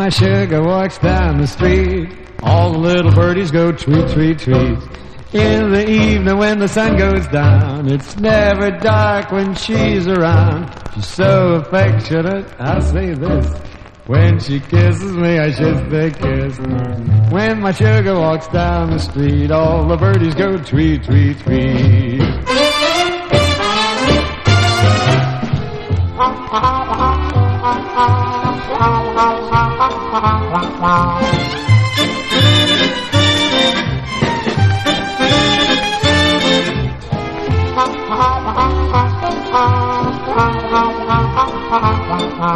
my sugar walks down the street, all the little birdies go tweet, tweet, tweet. In the evening when the sun goes down, it's never dark when she's around. She's so affectionate, I'll say this, when she kisses me I should say kiss. When my sugar walks down the street, all the birdies go tweet, tweet, tweet. Wow.